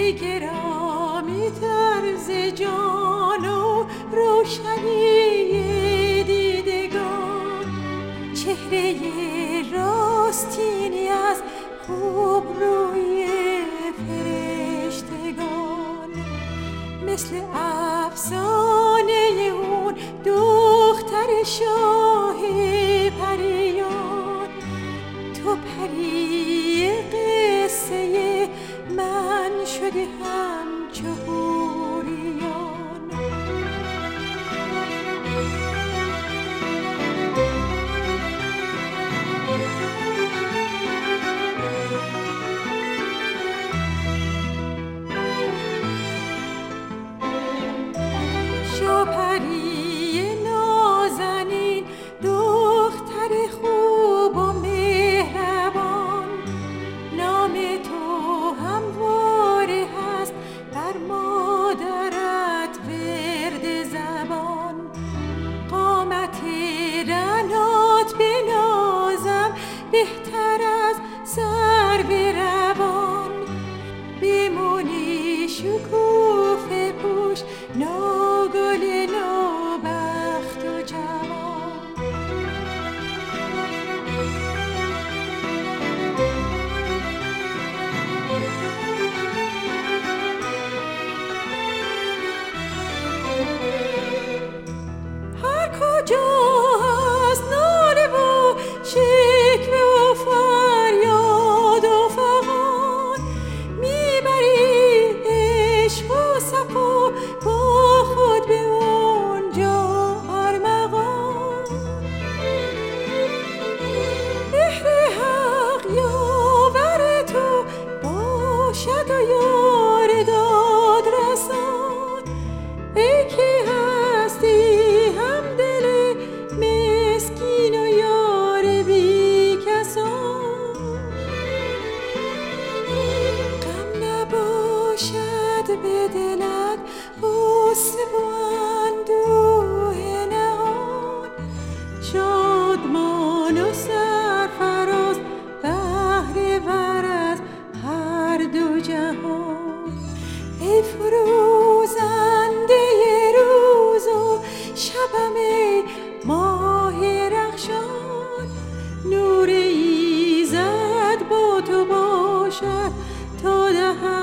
ای گرامی طرز جان و روشنی دیدگان، چهره راستینی از خوب روی فرشتگان، مثل افسانه اون دختر شاه پریان، تو پری قصه من شده همچو حوریان. شو پری نازنین دختر خوب و مهربان، نام تو همواره هست بر مادرت ورد زبان، قامت رنات بنازم بهتر از سرو روان، بمونی شکوفه پوش نوگل نوبخت و جوان. هر کجا هست ناله و شکوه و فریاد و فغان، میبری عشق و صفا با خود به اونجا ارمغان. مهر حق یاور تو باشد و یار داد رسان، ای که هستی همدل مسکین و یار بی کسان. غم نباشد به دلت غصه و اندوه نهان، شادمان و سرفراز بهره ور از هر دو جهان. ای فروزنده روز و شبم، ای ماه رخشان، نور ایزد با تو باشد تا دهد